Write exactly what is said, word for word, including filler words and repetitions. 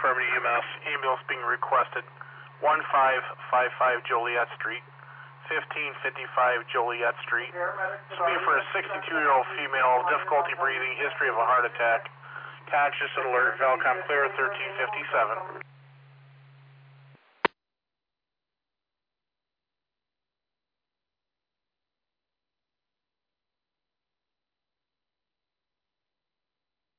Department E M S, ambulance being requested, one five five five Joliet Street, fifteen fifty-five Joliet Street. This will be for a sixty-two-year-old female, difficulty breathing, history of a heart attack. Conscious and alert, Valcom clear, thirteen fifty-seven.